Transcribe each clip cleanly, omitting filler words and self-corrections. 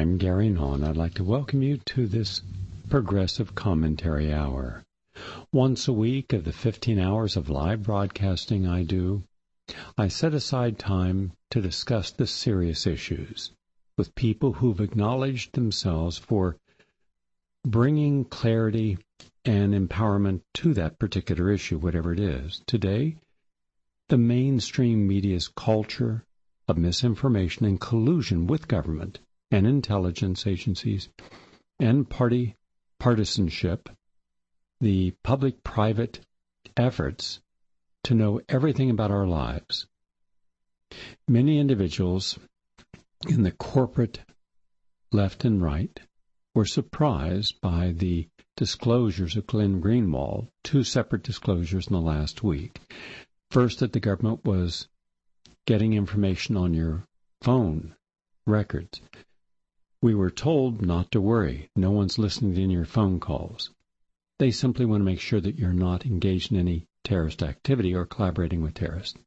I'm Gary Nawn. I'd like to welcome you to this Progressive Commentary Hour. Once a week of the 15 hours of live broadcasting I do, I set aside time to discuss the serious issues with people who've acknowledged themselves for bringing clarity and empowerment to that particular issue, whatever it is. Today, the mainstream media's culture of misinformation and collusion with government and intelligence agencies and partisanship, the public-private efforts to know everything about our lives. Many individuals in the corporate left and right were surprised by the disclosures of Glenn Greenwald, two separate disclosures in the last week. First, that the government was getting information on your phone records. We were told not to worry. No one's listening to your phone calls. They simply want to make sure that you're not engaged in any terrorist activity or collaborating with terrorists.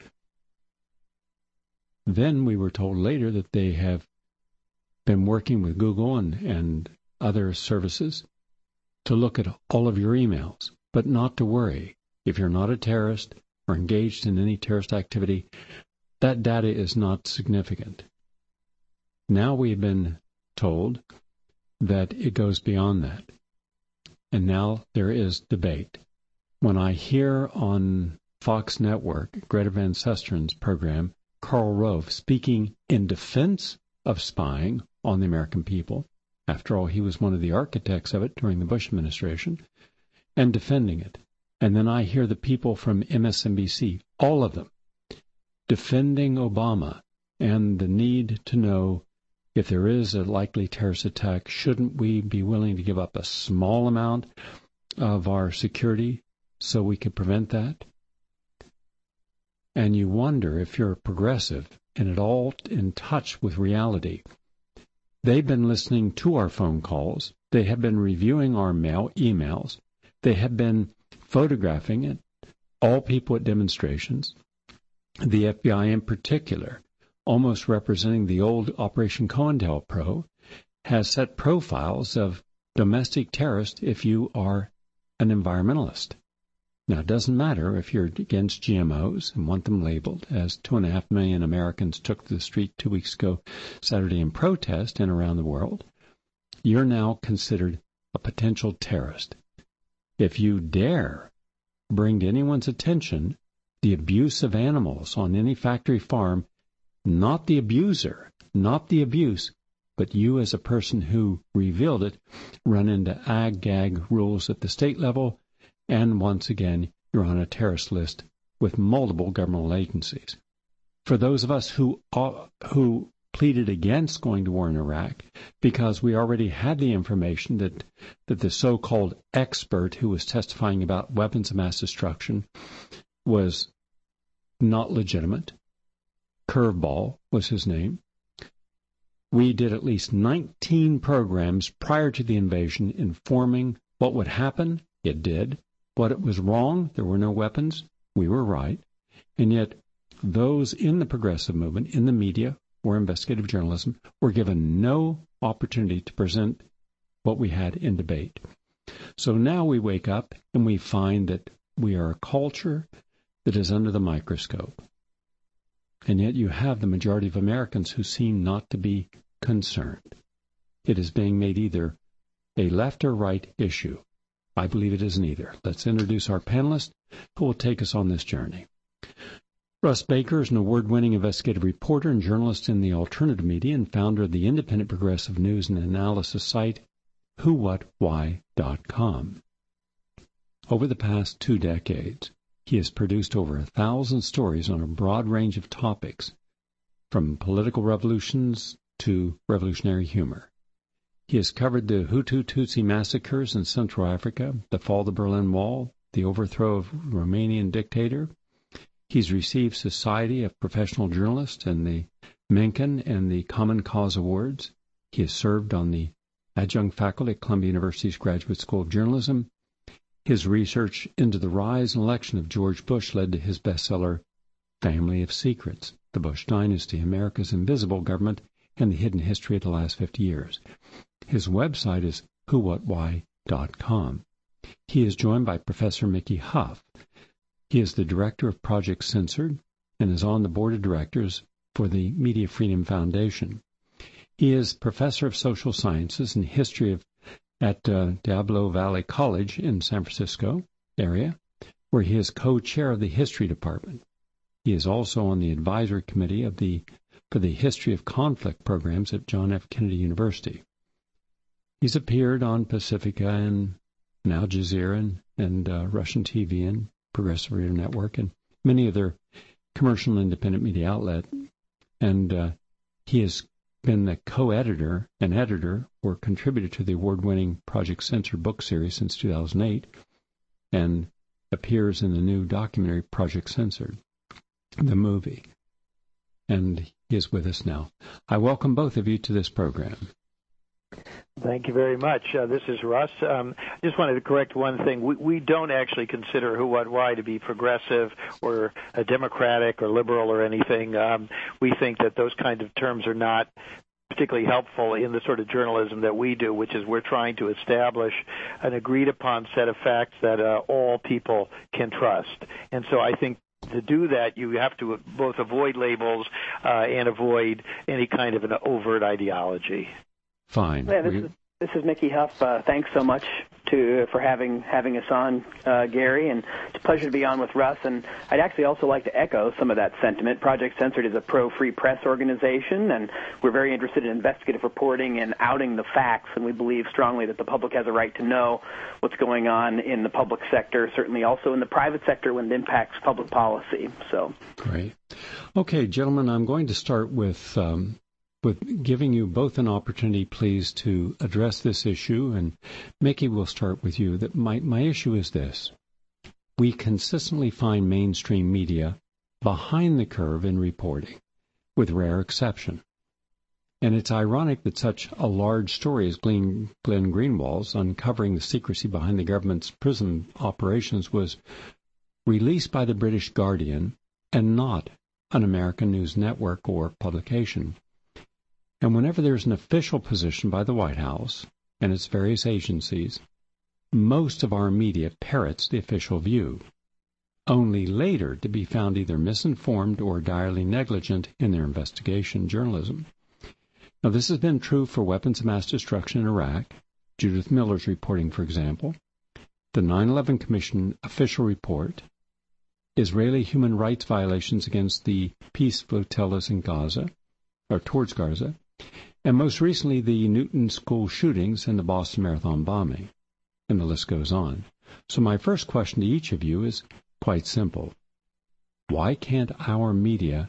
Then we were told later that they have been working with Google and other services to look at all of your emails, but not to worry. If you're not a terrorist or engaged in any terrorist activity, that data is not significant. Now we've been told that it goes beyond that. And now there is debate. When I hear on Fox Network, Greta Van Susteren's program, Karl Rove speaking in defense of spying on the American people, after all, he was one of the architects of it during the Bush administration, and defending it. And then I hear the people from MSNBC, all of them, defending Obama and the need to know if there is a likely terrorist attack, shouldn't we be willing to give up a small amount of our security so we could prevent that? And you wonder if you're a progressive and at all in touch with reality. They've been listening to our phone calls. They have been reviewing our emails. They have been photographing it, all people at demonstrations. The FBI in particular, almost representing the old Operation COINTELPRO, has set profiles of domestic terrorists if you are an environmentalist. Now, it doesn't matter if you're against GMOs and want them labeled, as 2.5 million Americans took to the street 2 weeks ago, Saturday, in protest and around the world. You're now considered a potential terrorist. If you dare bring to anyone's attention the abuse of animals on any factory farm, not the abuser, not the abuse, but you as a person who revealed it, run into ag-gag rules at the state level, and once again, you're on a terrorist list with multiple governmental agencies. For those of us who pleaded against going to war in Iraq because we already had the information that the so-called expert who was testifying about weapons of mass destruction was not legitimate, Curveball was his name. We did at least 19 programs prior to the invasion informing what would happen. It did. What it was wrong, there were no weapons. We were right. And yet those in the progressive movement, in the media or investigative journalism, were given no opportunity to present what we had in debate. So now we wake up and we find that we are a culture that is under the microscope. And yet you have the majority of Americans who seem not to be concerned. It is being made either a left or right issue. I believe it is neither. Let's introduce our panelist who will take us on this journey. Russ Baker is an award-winning investigative reporter and journalist in the alternative media and founder of the independent progressive news and analysis site whowhatwhy.com. Over the past 2 decades, he has produced over 1,000 stories on a broad range of topics, from political revolutions to revolutionary humor. He has covered the Hutu-Tutsi massacres in Central Africa, the fall of the Berlin Wall, the overthrow of Romanian dictator. He's received Society of Professional Journalists and the Mencken and the Common Cause Awards. He has served on the adjunct faculty at Columbia University's Graduate School of Journalism. His research into the rise and election of George Bush led to his bestseller, Family of Secrets, The Bush Dynasty, America's Invisible Government, and the hidden history of the last 50 years. His website is whowhatwhy.com. He is joined by Professor Mickey Huff. He is the director of Project Censored and is on the board of directors for the Media Freedom Foundation. He is professor of social sciences and history at Diablo Valley College in San Francisco area, where he is co-chair of the history department. He is also on the advisory committee for the history of conflict programs at John F. Kennedy University. He's appeared on Pacifica and Al Jazeera and Russian TV and Progressive Radio Network and many other commercial and independent media outlet. And he has been the co-editor and editor or contributor to the award-winning Project Censored book series since 2008 and appears in the new documentary Project Censored, the movie. And he is with us now. I welcome both of you to this program. Thank you very much. This is Russ. Just wanted to correct one thing. We don't actually consider Who, What, Why to be progressive or democratic or liberal or anything. We think that those kind of terms are not particularly helpful in the sort of journalism that we do, which is we're trying to establish an agreed-upon set of facts that all people can trust. And so I think to do that, you have to both avoid labels and avoid any kind of an overt ideology. Fine. Yeah, this is Mickey Huff. Thanks so much for having us on, Gary, and it's a pleasure to be on with Russ. And I'd actually also like to echo some of that sentiment. Project Censored is a pro-free press organization, and we're very interested in investigative reporting and outing the facts, and we believe strongly that the public has a right to know what's going on in the public sector, certainly also in the private sector when it impacts public policy. So, great. Okay, gentlemen, I'm going to start with giving you both an opportunity, please, to address this issue. And Mickey, we'll start with you. That my issue is this. We consistently find mainstream media behind the curve in reporting, with rare exception. And it's ironic that such a large story as Glenn Greenwald's uncovering the secrecy behind the government's prison operations was released by the British Guardian and not an American news network or publication. And whenever there's an official position by the White House and its various agencies, most of our media parrots the official view, only later to be found either misinformed or direly negligent in their investigation journalism. Now, this has been true for weapons of mass destruction in Iraq, Judith Miller's reporting, for example, the 9/11 Commission official report, Israeli human rights violations against the peace flotillas in Gaza, or towards Gaza, and most recently the Newton school shootings and the Boston Marathon bombing, and the list goes on. So my first question to each of you is quite simple. Why can't our media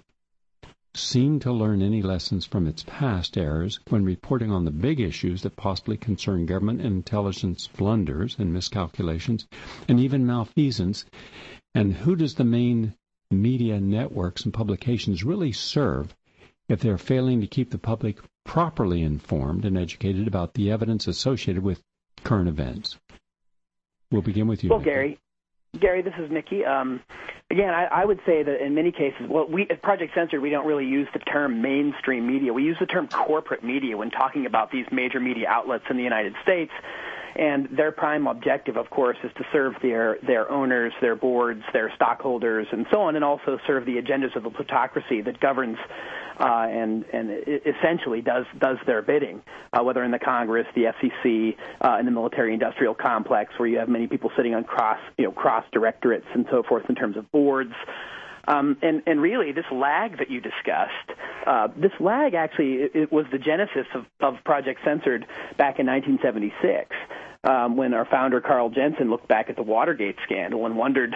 seem to learn any lessons from its past errors when reporting on the big issues that possibly concern government and intelligence blunders and miscalculations and even malfeasance? And who does the main media networks and publications really serve if they're failing to keep the public properly informed and educated about the evidence associated with current events? We'll begin with you. Well, Gary, this is Mickey. Again, I would say that in many cases, we at Project Censored, we don't really use the term mainstream media. We use the term corporate media when talking about these major media outlets in the United States. And their prime objective, of course, is to serve their owners, their boards, their stockholders, and so on, and also serve the agendas of the plutocracy that governs and essentially does their bidding, whether in the Congress, the FCC, in the military-industrial complex, where you have many people sitting on cross directorates and so forth in terms of boards. And really, this lag that you discussed, this lag actually it was the genesis of Project Censored back in 1976, when our founder, Carl Jensen, looked back at the Watergate scandal and wondered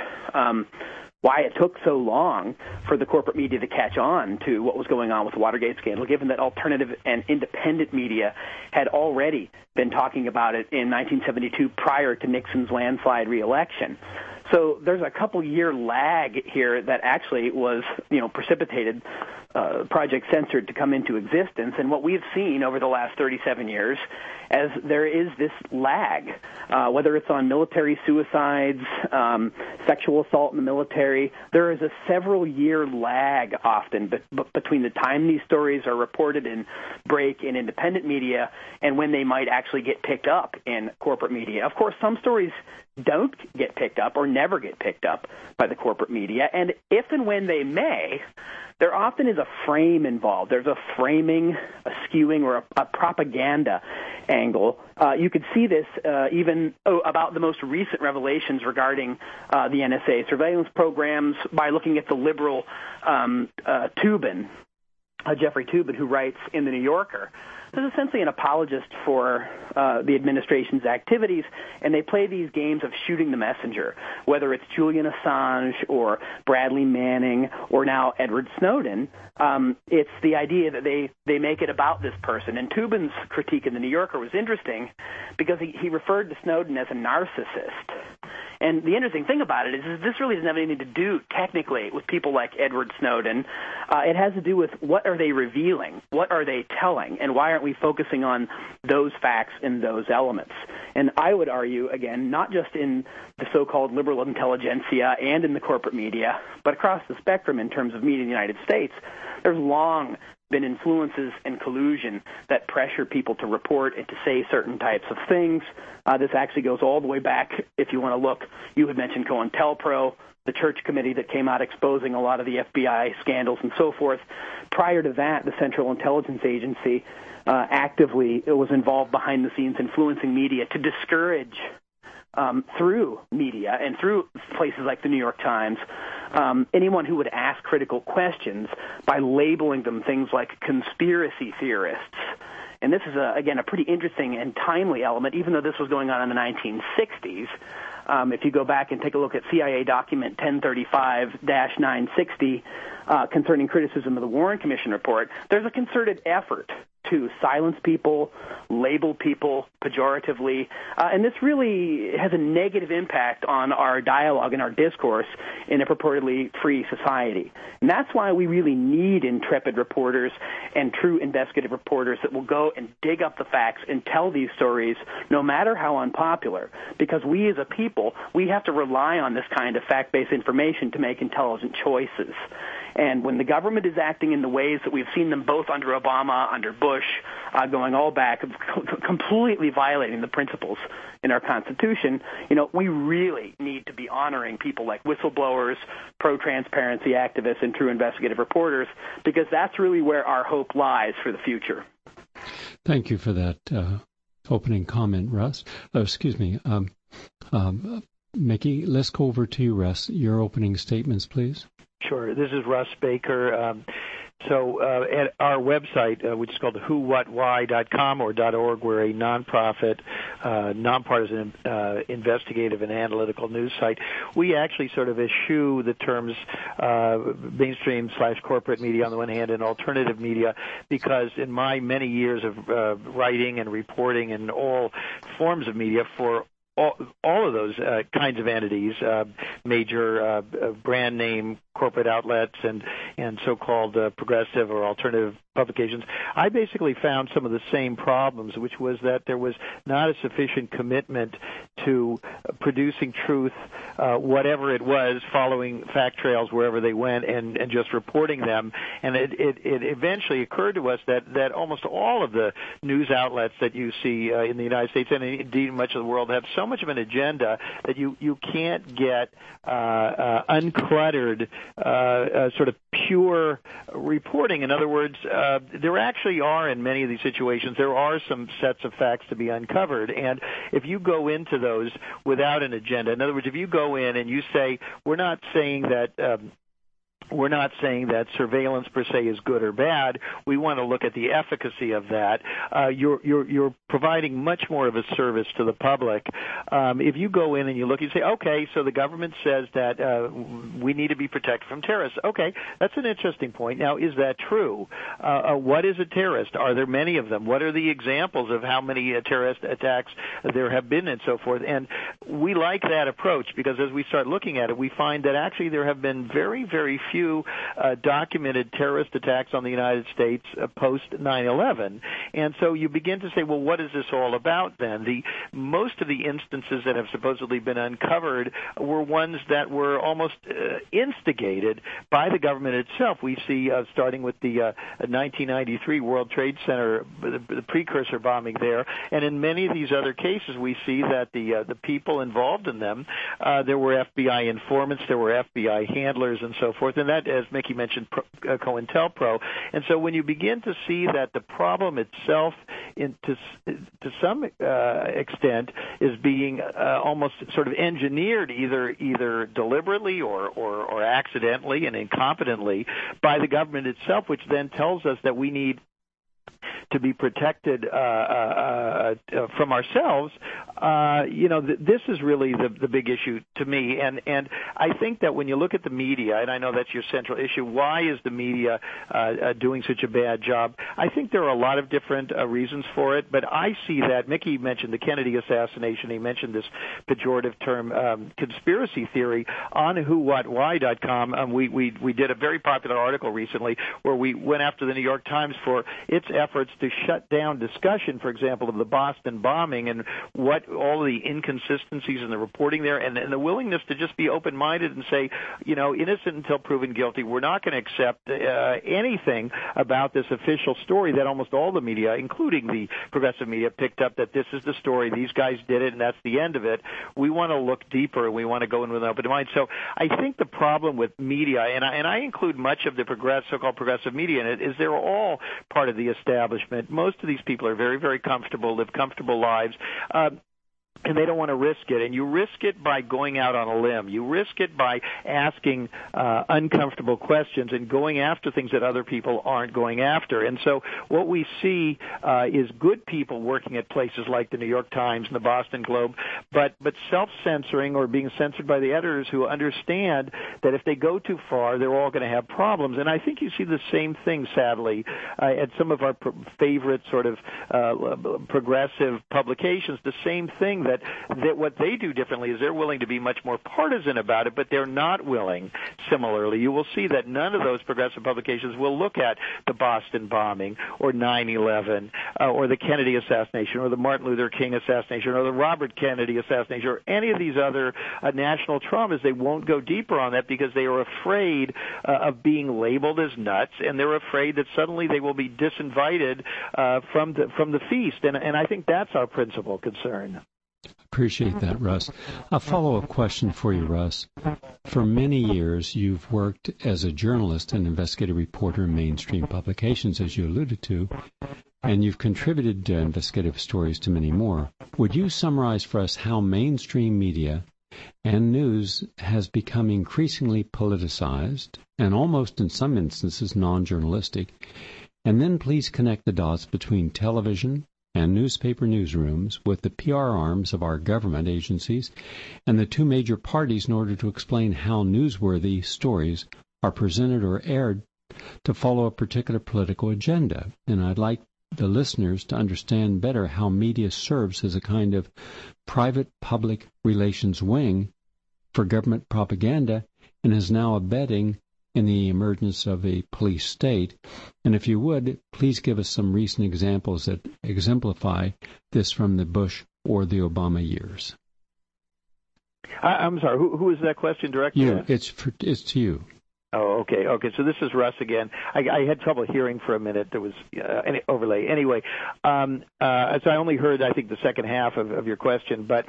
why it took so long for the corporate media to catch on to what was going on with the Watergate scandal, given that alternative and independent media had already been talking about it in 1972 prior to Nixon's landslide reelection. So there's a couple-year lag here that actually was, precipitated Project Censored to come into existence. And what we've seen over the last 37 years as there is this lag, whether it's on military suicides, sexual assault in the military, there is a several-year lag often between the time these stories are reported in break in independent media and when they might actually get picked up in corporate media. Of course, some stories don't get picked up or never get picked up by the corporate media, and if and when they may, there often is a frame involved. There's a framing, a skewing, or a propaganda angle. You could see this even about the most recent revelations regarding the NSA surveillance programs by looking at the liberal Toobin, Jeffrey Toobin, who writes in The New Yorker. Is essentially an apologist for the administration's activities, and they play these games of shooting the messenger, whether it's Julian Assange or Bradley Manning or now Edward Snowden. It's the idea that they make it about this person. And Toobin's critique in The New Yorker was interesting because he referred to Snowden as a narcissist. And the interesting thing about it is this really doesn't have anything to do technically with people like Edward Snowden. It has to do with what are they revealing, what are they telling, and why aren't we focusing on those facts and those elements. And I would argue, again, not just in the so-called liberal intelligentsia and in the corporate media, but across the spectrum in terms of media in the United States, there's long been influences and collusion that pressure people to report and to say certain types of things. This actually goes all the way back, if you want to look. You had mentioned COINTELPRO, the Church Committee that came out exposing a lot of the FBI scandals and so forth. Prior to that, the Central Intelligence Agency actively was involved behind the scenes influencing media to discourage through media and through places like the New York Times, anyone who would ask critical questions by labeling them things like conspiracy theorists. And this is, again, a pretty interesting and timely element, even though this was going on in the 1960s. If you go back and take a look at CIA document 1035-960 concerning criticism of the Warren Commission report, there's a concerted effort to silence people, label people pejoratively, and this really has a negative impact on our dialogue and our discourse in a purportedly free society. And that's why we really need intrepid reporters and true investigative reporters that will go and dig up the facts and tell these stories, no matter how unpopular, because we as a people, we have to rely on this kind of fact-based information to make intelligent choices. And when the government is acting in the ways that we've seen them both under Obama, under Bush, going all back, completely violating the principles in our Constitution, we really need to be honoring people like whistleblowers, pro-transparency activists, and true investigative reporters, because that's really where our hope lies for the future. Thank you for that opening comment, Russ. Mickey, let's go over to you, Russ. Your opening statements, please. Sure. This is Russ Baker. So at our website, which is called whowhatwhy.com or .org, we're a nonprofit, nonpartisan, investigative and analytical news site. We actually sort of eschew the terms mainstream/corporate media on the one hand and alternative media because in my many years of writing and reporting in all forms of media for all of those kinds of entities, major brand name corporate outlets and so-called progressive or alternative publications, I basically found some of the same problems, which was that there was not a sufficient commitment to producing truth, whatever it was, following fact trails wherever they went and just reporting them. And it eventually occurred to us that almost all of the news outlets that you see in the United States and indeed much of the world have so much of an agenda that you can't get uncluttered sort of pure reporting. In other words, there actually are in many of these situations, there are some sets of facts to be uncovered. And if you go into those without an agenda, in other words, if you go in and you say, we're not saying that we're not saying that surveillance per se is good or bad. We want to look at the efficacy of that. You're providing much more of a service to the public. If you go in and you look, you say, okay, so the government says that we need to be protected from terrorists. Okay, that's an interesting point. Now, is that true? What is a terrorist? Are there many of them? What are the examples of how many terrorist attacks there have been and so forth? And we like that approach because as we start looking at it, we find that actually there have been very, very few documented terrorist attacks on the United States post 9/11. And so you begin to say, well, what is this all about then? Most of the instances that have supposedly been uncovered were ones that were almost instigated by the government itself. We see, starting with the 1993 World Trade Center, the precursor bombing there, and in many of these other cases, we see that the people involved in them, there were FBI informants, there were FBI handlers, and so forth. And that, as Mickey mentioned, COINTELPRO. And so when you begin to see that the problem itself, to some extent, is being almost sort of engineered either deliberately or accidentally and incompetently by the government itself, which then tells us that we need to be protected from ourselves, this is really the big issue to me. And I think that when you look at the media, and I know that's your central issue, why is the media doing such a bad job? I think there are a lot of different reasons for it, but I see that, Mickey mentioned the Kennedy assassination, he mentioned this pejorative term, conspiracy theory, on whowhatwhy.com. We did a very popular article recently where we went after the New York Times for its efforts to shut down discussion, for example, of the Boston bombing and what all the inconsistencies in the reporting there, and the willingness to just be open-minded and say, innocent until proven guilty. We're not going to accept anything about this official story that almost all the media, including the progressive media, picked up, that this is the story, these guys did it, and that's the end of it. We want to look deeper, and we want to go in with an open mind. So I think the problem with media, and I include much of the so-called progressive media in it, is they're all part of the establishment. Most of these people are very, very comfortable, live comfortable lives. And they don't want to risk it. And you risk it by going out on a limb. You risk it by asking uncomfortable questions and going after things that other people aren't going after. And so what we see is good people working at places like the New York Times and the Boston Globe, but self-censoring or being censored by the editors who understand that if they go too far, they're all going to have problems. And I think you see the same thing, sadly, at some of our favorite sort of progressive publications, the same thing that what they do differently is they're willing to be much more partisan about it, but they're not willing. Similarly, you will see that none of those progressive publications will look at the Boston bombing or 9/11 or the Kennedy assassination or the Martin Luther King assassination or the Robert Kennedy assassination or any of these other national traumas. They won't go deeper on that because they are afraid of being labeled as nuts, and they're afraid that suddenly they will be disinvited from the feast. And I think that's our principal concern. Appreciate that, Russ. A follow-up question for you, Russ. For many years, you've worked as a journalist and investigative reporter in mainstream publications, as you alluded to, and you've contributed investigative stories to many more. Would you summarize for us how mainstream media and news has become increasingly politicized and almost in some instances non-journalistic? And then please connect the dots between television and newspaper newsrooms with the PR arms of our government agencies and the two major parties in order to explain how newsworthy stories are presented or aired to follow a particular political agenda. And I'd like the listeners to understand better how media serves as a kind of private-public relations wing for government propaganda and is now abetting in the emergence of a police state. And if you would, please give us some recent examples that exemplify this from the Bush or the Obama years. I'm sorry, who is that question directed at? You. It's to you. Oh, okay. So this is Russ again. I had trouble hearing for a minute. There was an overlay. Anyway, so I only heard, I think, the second half of your question. But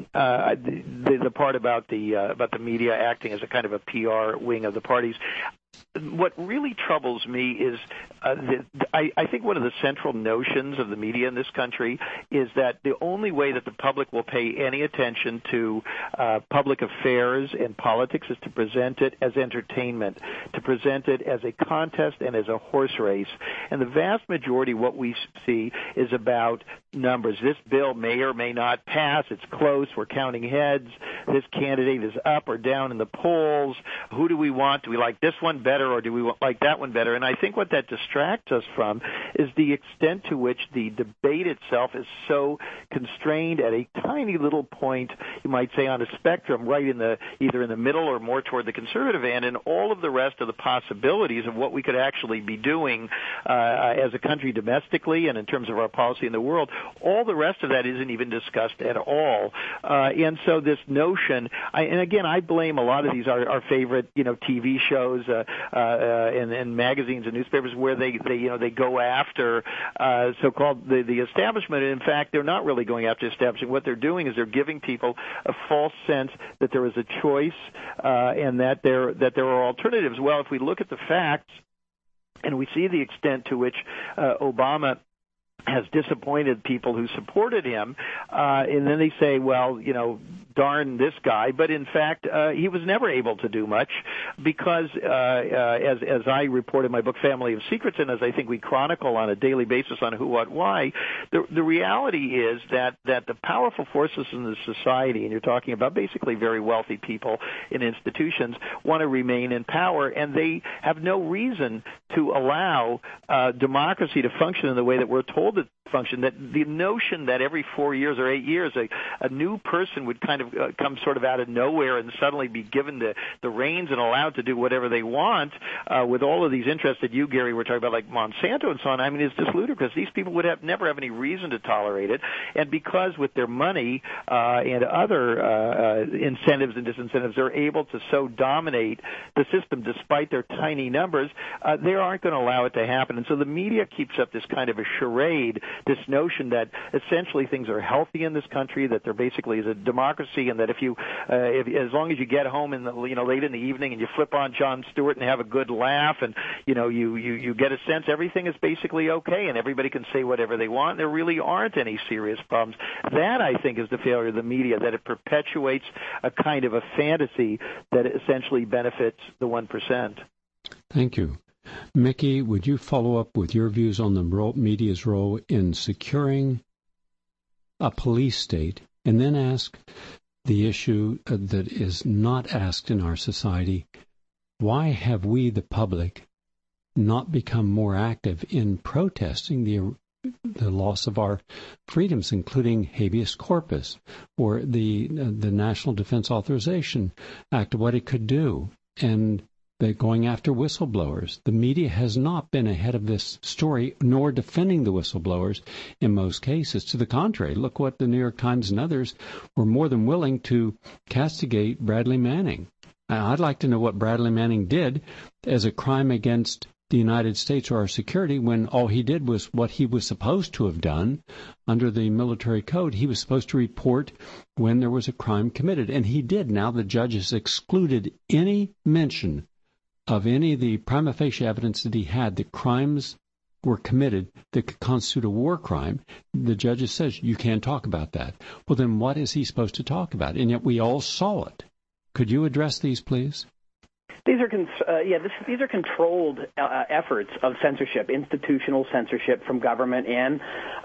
the part about the media acting as a kind of a PR wing of the parties, what really troubles me is I think one of the central notions of the media in this country is that the only way that the public will pay any attention to public affairs and politics is to present it as entertainment, to present it as a contest and as a horse race. And the vast majority of what we see is about numbers. This bill may or may not pass. It's close. We're counting heads. This candidate is up or down in the polls. Who do we want? Do we like this one better or do we like that one better? And I think what that distracts us from is the extent to which the debate itself is so constrained at a tiny little point, you might say, on a spectrum, right in the either in the middle or more toward the conservative end, and all of the rest of the possibilities of what we could actually be doing as a country domestically and in terms of our policy in the world, all the rest of that isn't even discussed at all. And so this notion, and again, I blame a lot of these our favorite TV shows and magazines and newspapers where they go after so-called the establishment. And in fact, they're not really going after establishment. What they're doing is they're giving people a false sense that there is a choice and that there are alternatives. Well, if we look at the facts and we see the extent to which Obama has disappointed people who supported him, and then they say, well, darn this guy. But in fact, he was never able to do much because, as I report in my book, Family of Secrets, and as I think we chronicle on a daily basis on Who, What, Why, the reality is that the powerful forces in the society, and you're talking about basically very wealthy people in institutions, want to remain in power, and they have no reason to allow democracy to function in the way that we're told it function. That the notion that every 4 years or 8 years a new person would kind of come sort of out of nowhere and suddenly be given the reins and allowed to do whatever they want with all of these interests that you, Gary, were talking about, like Monsanto and so on. I mean, it's just ludicrous. These people would never have any reason to tolerate it, and because with their money and other incentives and disincentives, they're able to so dominate the system despite their tiny numbers, they aren't going to allow it to happen. And so the media keeps up this kind of a charade, this notion that essentially things are healthy in this country, that there basically is a democracy, and that if as long as you get home in the late in the evening and you flip on Jon Stewart and have a good laugh, and you get a sense everything is basically okay and everybody can say whatever they want, there really aren't any serious problems. That, I think, is the failure of the media, that it perpetuates a kind of a fantasy that essentially benefits the 1%. Thank you. Mickey, would you follow up with your views on the media's role in securing a police state, and then ask the issue that is not asked in our society: why have we, the public, not become more active in protesting the loss of our freedoms, including habeas corpus or the National Defense Authorization Act, what it could do, and going after whistleblowers? The media has not been ahead of this story, nor defending the whistleblowers in most cases. To the contrary, look what the New York Times and others were more than willing to castigate Bradley Manning. I'd like to know what Bradley Manning did as a crime against the United States or our security, when all he did was what he was supposed to have done under the military code. He was supposed to report when there was a crime committed, and he did. Now the judge has excluded any mention of any of the prima facie evidence that he had that crimes were committed that could constitute a war crime. The judge says you can't talk about that. Well, then what is he supposed to talk about? And yet we all saw it. Could you address these, please? These are controlled efforts of censorship, institutional censorship from government and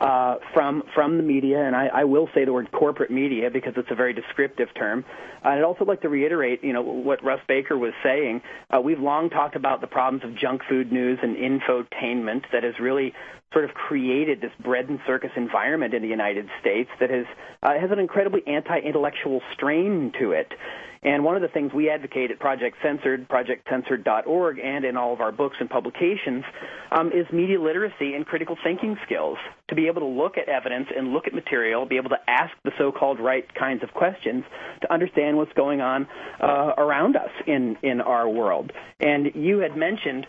from the media. And I will say the word corporate media because it's a very descriptive term. I'd also like to reiterate, what Russ Baker was saying. We've long talked about the problems of junk food news and infotainment that has really sort of created this bread and circus environment in the United States that has an incredibly anti-intellectual strain to it. And one of the things we advocate at Project Censored, projectcensored.org, and in all of our books and publications is media literacy and critical thinking skills to be able to look at evidence and look at material, be able to ask the so-called right kinds of questions to understand what's going on around us in our world. And you had mentioned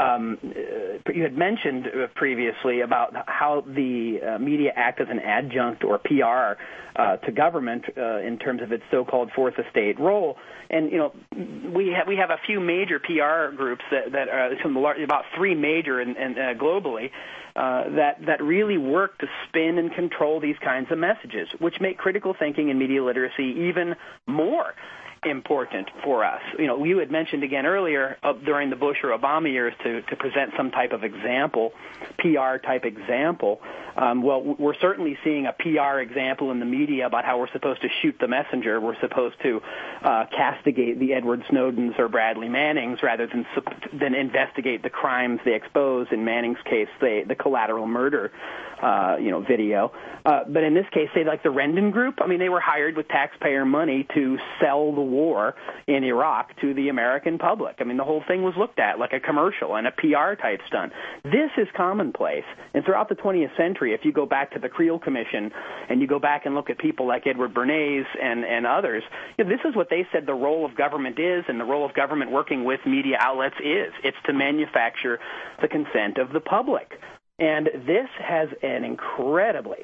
previously about how the media act as an adjunct or PR to government in terms of its so-called fourth estate role. And we have a few major PR groups that are about three major and globally that really work to spin and control these kinds of messages, which make critical thinking and media literacy even more important for us. You had mentioned again earlier during the Bush or Obama years to present some type of example, PR type example. Well, we're certainly seeing a PR example in the media about how we're supposed to shoot the messenger. We're supposed to castigate the Edward Snowdens or Bradley Mannings rather than investigate the crimes they expose. In Manning's case, the collateral murder video. But in this case, say like the Rendon Group, they were hired with taxpayer money to sell the war in Iraq to the American public. The whole thing was looked at like a commercial and a PR type stunt. This is commonplace. And throughout the 20th century, if you go back to the Creel Commission and you go back and look at people like Edward Bernays and others, this is what they said the role of government is, and the role of government working with media outlets is. It's to manufacture the consent of the public. And this has an incredibly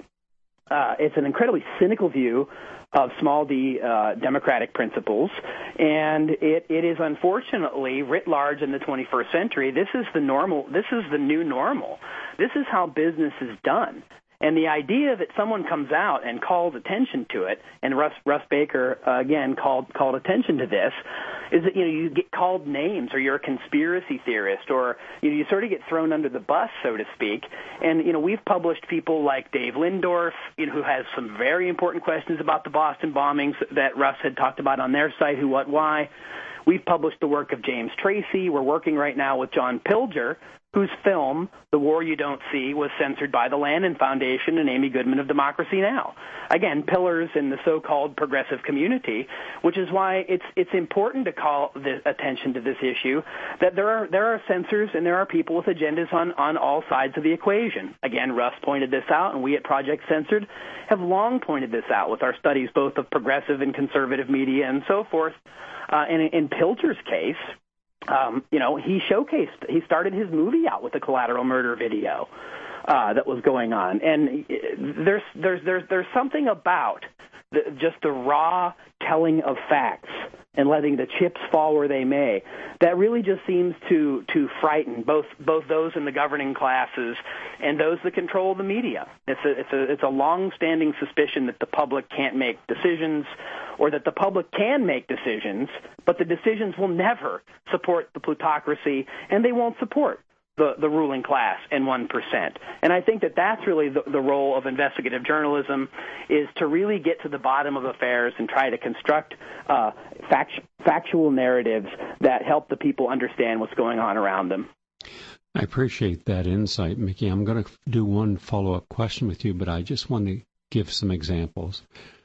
cynical view of small d democratic principles, and it is unfortunately writ large in the 21st century. This is the normal. This is the new normal. This is how business is done. And the idea that someone comes out and calls attention to it, and Russ Baker again called attention to this, is that you get called names, or you're a conspiracy theorist, or you sort of get thrown under the bus, so to speak. And we've published people like Dave Lindorf, who has some very important questions about the Boston bombings that Russ had talked about on their site, Who, What, Why. We've published the work of James Tracy. We're working right now with John Pilger, whose film, The War You Don't See, was censored by the Lannan Foundation and Amy Goodman of Democracy Now! Again, pillars in the so-called progressive community, which is why it's important to call attention to this issue, that there are censors and there are people with agendas on all sides of the equation. Again, Russ pointed this out, and we at Project Censored have long pointed this out with our studies both of progressive and conservative media and so forth. And in Pilger's case, he started his movie out with the collateral murder video that was going on, and there's something about just the raw telling of facts and letting the chips fall where they may that really just seems to frighten both those in the governing classes and those that control the media. It's a long-standing suspicion that the public can't make decisions, or that the public can make decisions, but the decisions will never support the plutocracy, and they won't support the ruling class and 1%. And I think that that's really the role of investigative journalism, is to really get to the bottom of affairs and try to construct factual narratives that help the people understand what's going on around them. I appreciate that insight, Mickey. I'm going to do one follow-up question with you, but I just want to give some examples.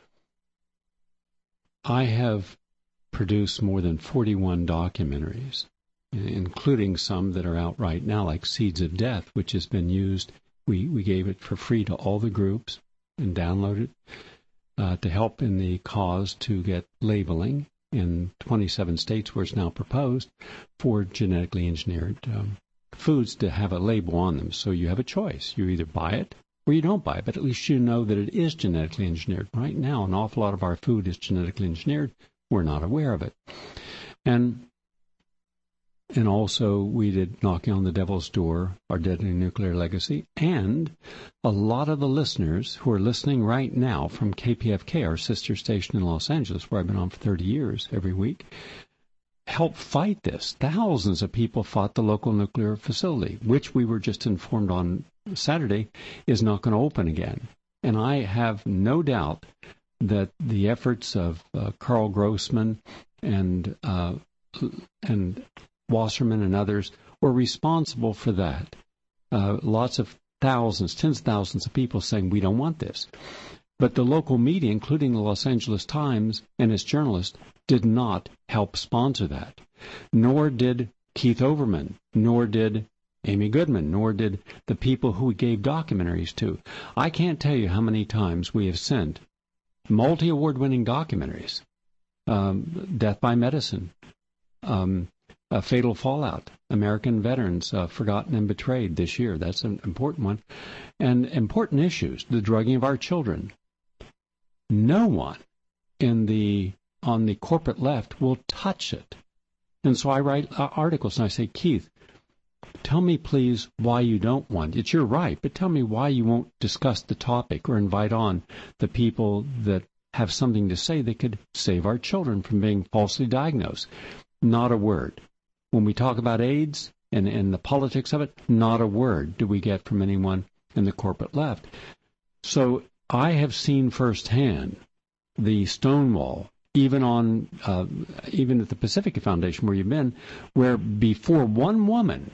I have produced more than 41 documentaries, including some that are out right now, like Seeds of Death, which has been used. We gave it for free to all the groups and downloaded it to help in the cause to get labeling in 27 states where it's now proposed for genetically engineered foods to have a label on them. So you have a choice. You either buy it or you don't buy it, but at least you know that it is genetically engineered. Right now, an awful lot of our food is genetically engineered. We're not aware of it. And also, we did Knocking on the Devil's Door, Our Deadly Nuclear Legacy, and a lot of the listeners who are listening right now from KPFK, our sister station in Los Angeles, where I've been on for 30 years every week, helped fight this. Thousands of people fought the local nuclear facility, which we were just informed on Saturday is not going to open again. And I have no doubt that the efforts of Carl Grossman and Wasserman and others were responsible for that. Lots of thousands, tens of thousands of people saying we don't want this. But the local media, including the Los Angeles Times and its journalists, did not help sponsor that. Nor did Keith Overman, nor did Amy Goodman, nor did the people who we gave documentaries to. I can't tell you how many times we have sent multi-award-winning documentaries, Death by Medicine, Fatal Fallout, American Veterans, Forgotten and Betrayed this year. That's an important one. And important issues, the drugging of our children. No one on the corporate left will touch it. And so I write articles and I say, Keith, tell me please why you don't want. It's your right, but tell me why you won't discuss the topic or invite on the people that have something to say that could save our children from being falsely diagnosed. Not a word. When we talk about AIDS and the politics of it, not a word do we get from anyone in the corporate left. So I have seen firsthand the Stonewall, even at the Pacifica Foundation where you've been, where before one woman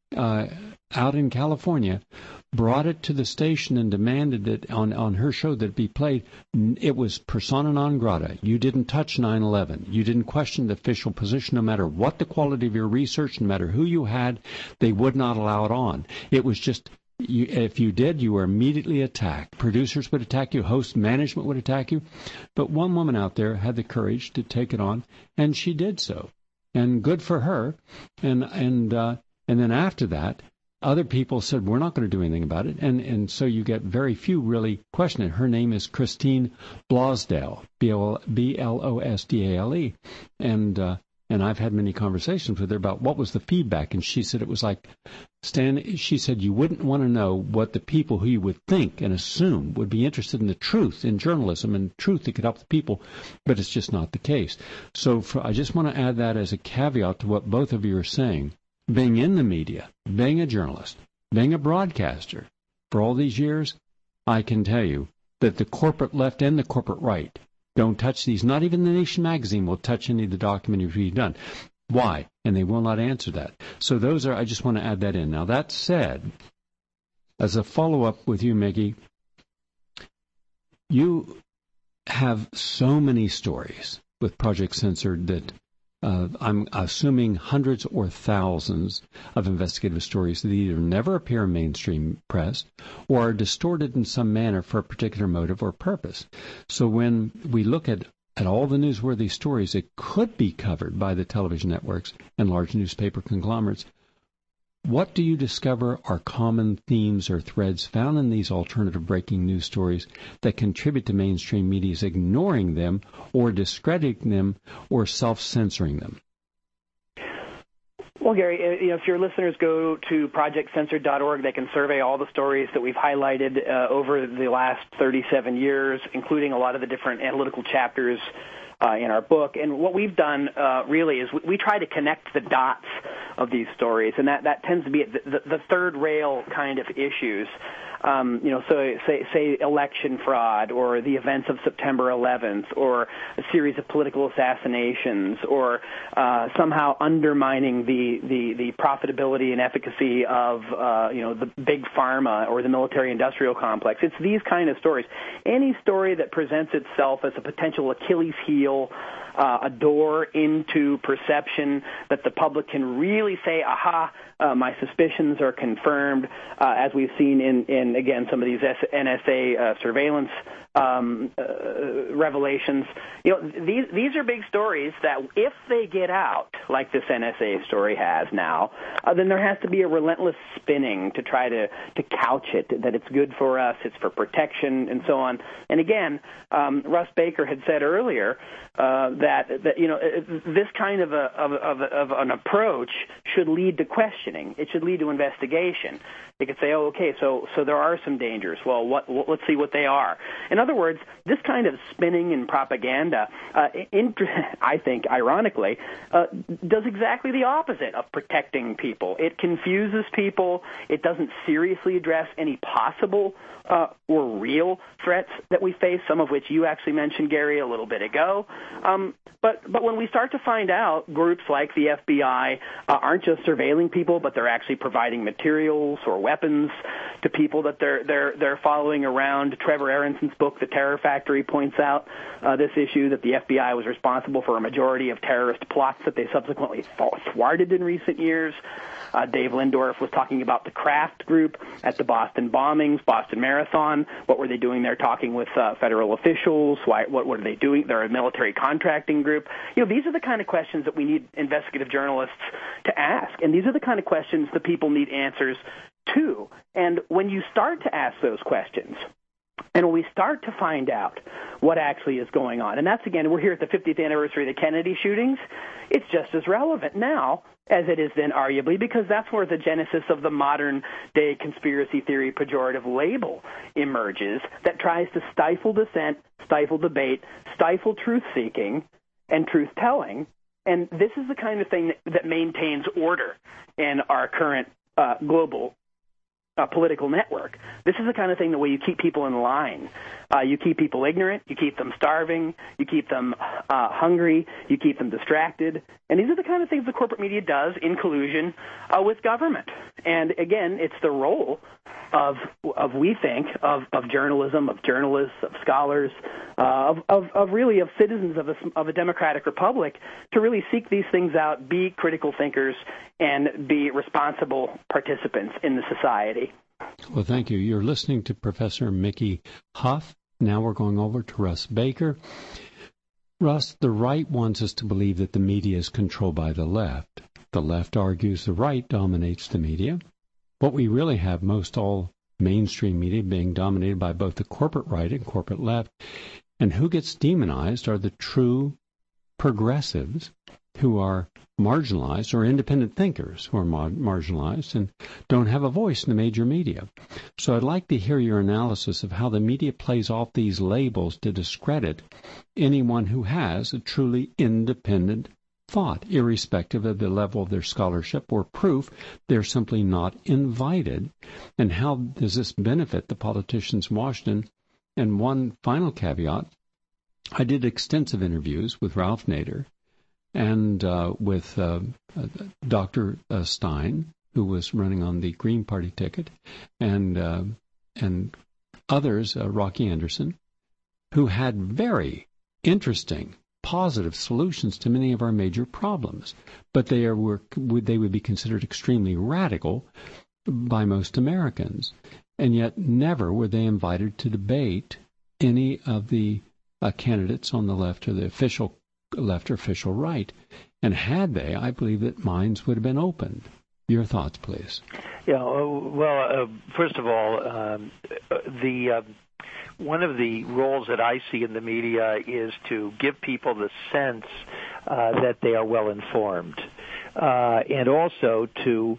out in California brought it to the station and demanded it on her show that it be played, it was persona non grata. You didn't touch 9/11. You didn't question the official position, no matter what the quality of your research, no matter who you had, they would not allow it on. It was just, if you did, you were immediately attacked. Producers would attack you, host management would attack you. But one woman out there had the courage to take it on, and she did so. And good for her. And then after that, other people said, we're not going to do anything about it. And so you get very few really question it. Her name is Christine Blosdale, Blosdale. And I've had many conversations with her about what was the feedback. And she said it was like, Stan, she said you wouldn't want to know what the people who you would think and assume would be interested in the truth, in journalism and truth that could help the people, but it's just not the case. So I just want to add that as a caveat to what both of you are saying. Being in the media, being a journalist, being a broadcaster for all these years, I can tell you that the corporate left and the corporate right don't touch these. Not even The Nation magazine will touch any of the documentaries we've done. Why? And they will not answer that. So those are, I just want to add that in. Now, that said, as a follow-up with you, Maggie, you have so many stories with Project Censored that I'm assuming hundreds or thousands of investigative stories that either never appear in mainstream press or are distorted in some manner for a particular motive or purpose. So when we look at all the newsworthy stories that could be covered by the television networks and large newspaper conglomerates, what do you discover are common themes or threads found in these alternative breaking news stories that contribute to mainstream media's ignoring them or discrediting them or self-censoring them? Well, Gary, if your listeners go to projectcensored.org, they can survey all the stories that we've highlighted over the last 37 years, including a lot of the different analytical chapters in our book. And what we've done really is we try to connect the dots of these stories, and that tends to be the third rail kind of issues. So say election fraud or the events of September 11th or a series of political assassinations or somehow undermining the profitability and efficacy of the big pharma or the military-industrial complex. It's these kind of stories. Any story that presents itself as a potential Achilles heel, a door into perception that the public can really say, aha, my suspicions are confirmed, as we've seen in again, some of these NSA surveillance revelations. These are big stories that if they get out, like this NSA story has now, then there has to be a relentless spinning to try to couch it, that it's good for us, it's for protection, and so on. And again, Russ Baker had said earlier that this kind of an approach should lead to questioning. It should lead to investigation. They could say, so there are some dangers. Well, let's see what they are. In other words, this kind of spinning and propaganda, I think, ironically, does exactly the opposite of protecting people. It confuses people. It doesn't seriously address any possible or real threats that we face, some of which you actually mentioned, Gary, a little bit ago. But when we start to find out groups like the FBI aren't just surveilling people, but they're actually providing materials or weapons weapons to people that they're following around. Trevor Aronson's book, The Terror Factory, points out this issue that the FBI was responsible for a majority of terrorist plots that they subsequently thwarted in recent years. Dave Lindorff was talking about the Kraft Group at the Boston bombings, Boston Marathon. What were they doing there talking with federal officials? What were they doing? They're a military contracting group. These are the kind of questions that we need investigative journalists to ask, and these are the kind of questions that people need answers to. And when you start to ask those questions, and when we start to find out what actually is going on, and that's, again, we're here at the 50th anniversary of the Kennedy shootings, it's just as relevant now as it is then, arguably, because that's where the genesis of the modern-day conspiracy theory pejorative label emerges that tries to stifle dissent, stifle debate, stifle truth-seeking and truth-telling. And this is the kind of thing that maintains order in our current global political network. This is the kind of thing the way you keep people in line. You keep people ignorant, you keep them starving, you keep them hungry, you keep them distracted. And these are the kind of things the corporate media does in collusion with government. And again, it's the role of we think, of journalism, of journalists, of scholars, of citizens of a democratic republic to really seek these things out, be critical thinkers, and be responsible participants in the society. Well, thank you. You're listening to Professor Mickey Huff. Now we're going over to Russ Baker. Russ, the right wants us to believe that the media is controlled by the left. The left argues the right dominates the media. What we really have, most all mainstream media being dominated by both the corporate right and corporate left. And who gets demonized are the true progressives who are marginalized, or independent thinkers who are marginalized and don't have a voice in the major media. So I'd like to hear your analysis of how the media plays off these labels to discredit anyone who has a truly independent thought, irrespective of the level of their scholarship or proof. They're simply not invited. And how does this benefit the politicians in Washington? And one final caveat, I did extensive interviews with Ralph Nader and with Dr. Stein, who was running on the Green Party ticket, and others, Rocky Anderson, who had very interesting, positive solutions to many of our major problems. But they would be considered extremely radical by most Americans, and yet never were they invited to debate any of the candidates on the left or the official left or official right. And had they, I believe that minds would have been opened. Your thoughts, please. Yeah, well, first of all, one of the roles that I see in the media is to give people the sense that they are well informed, and also to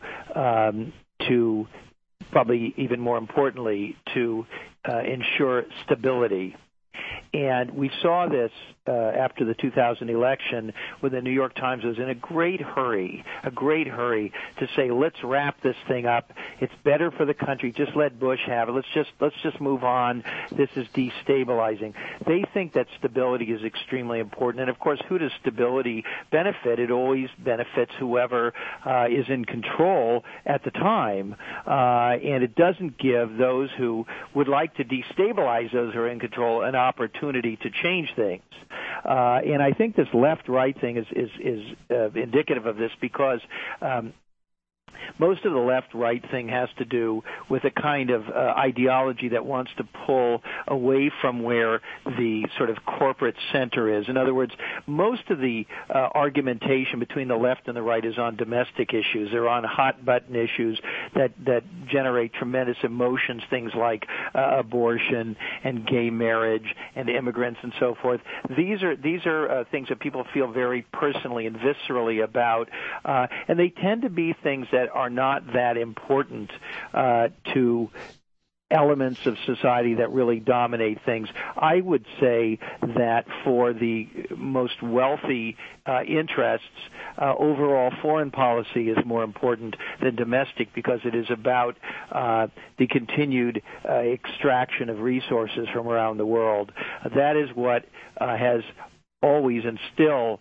probably even more importantly, to ensure stability. And we saw this after the 2000 election, when the New York Times was in a great hurry to say, let's wrap this thing up. It's better for the country. Just let Bush have it. Let's just move on. This is destabilizing. They think that stability is extremely important. And of course, who does stability benefit? It always benefits whoever is in control at the time. And it doesn't give those who would like to destabilize those who are in control an opportunity to change things. And I think this left-right thing is indicative of this, because most of the left-right thing has to do with a kind of ideology that wants to pull away from where the sort of corporate center is. In other words, most of the argumentation between the left and the right is on domestic issues. They're on hot-button issues that generate tremendous emotions, things like abortion and gay marriage and immigrants and so forth. These are things that people feel very personally and viscerally about, and they tend to be things that are not that important to elements of society that really dominate things. I would say that for the most wealthy interests, overall foreign policy is more important than domestic, because it is about the continued extraction of resources from around the world. That is what has always and still